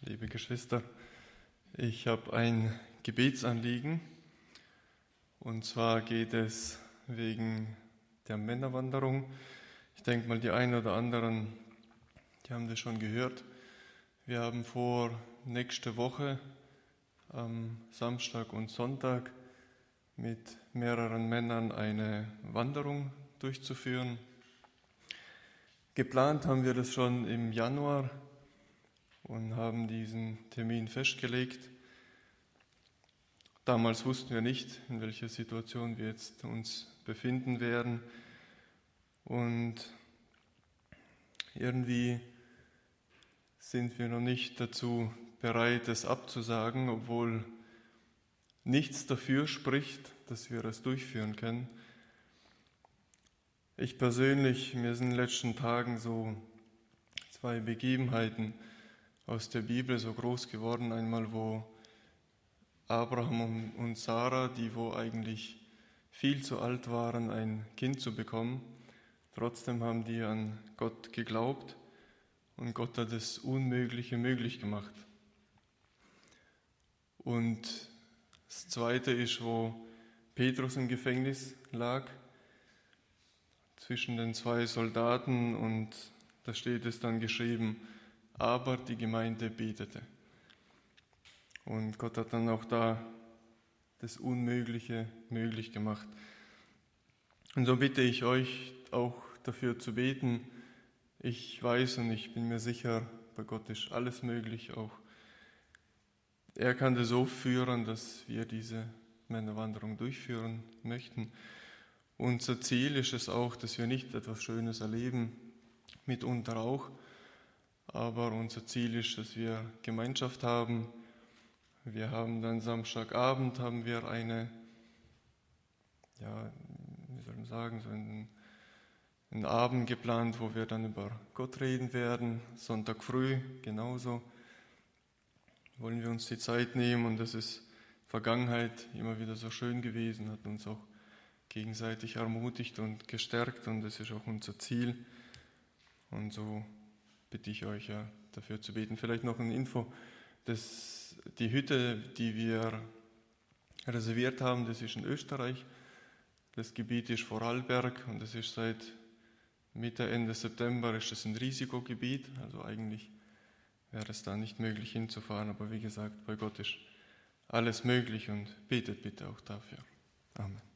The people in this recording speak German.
liebe Geschwister. Ich habe ein Gebetsanliegen, und zwar geht es wegen der Männerwanderung. Ich denke mal, die einen oder anderen, die haben das schon gehört. Wir haben vor, nächste Woche am Samstag und Sonntag mit mehreren Männern eine Wanderung durchzuführen. Geplant haben wir das schon im Januar und haben diesen Termin festgelegt. Damals wussten wir nicht, in welcher Situation wir jetzt uns befinden werden. Und irgendwie sind wir noch nicht dazu bereit, es abzusagen, obwohl nichts dafür spricht, dass wir es durchführen können. Ich persönlich, mir sind in den letzten Tagen so zwei Begebenheiten aus der Bibel so groß geworden. Einmal, wo Abraham und Sarah, die wo eigentlich viel zu alt waren, ein Kind zu bekommen, trotzdem haben die an Gott geglaubt und Gott hat das Unmögliche möglich gemacht. Und das Zweite ist, wo Petrus im Gefängnis lag, zwischen den zwei Soldaten, und da steht es dann geschrieben, aber die Gemeinde betete. Und Gott hat dann auch da das Unmögliche möglich gemacht. Und so bitte ich euch auch dafür zu beten. Ich weiß und ich bin mir sicher, bei Gott ist alles möglich. Auch er kann das so führen, dass wir diese Männerwanderung durchführen möchten. Unser Ziel ist es auch, dass wir nicht etwas Schönes erleben, mitunter auch, aber unser Ziel ist, dass wir Gemeinschaft haben. Wir haben dann Samstagabend einen Abend geplant, wo wir dann über Gott reden werden. Sonntag früh genauso wollen wir uns die Zeit nehmen, und das ist in der Vergangenheit immer wieder so schön gewesen, hat uns auch gegenseitig ermutigt und gestärkt, und das ist auch unser Ziel. Und so bitte ich euch ja dafür zu beten. Vielleicht noch eine Info, die Hütte, die wir reserviert haben, das ist in Österreich. Das Gebiet ist Vorarlberg und das ist seit Mitte, Ende September ist es ein Risikogebiet. Also eigentlich wäre es da nicht möglich hinzufahren, aber wie gesagt, bei Gott ist alles möglich, und betet bitte auch dafür. Amen.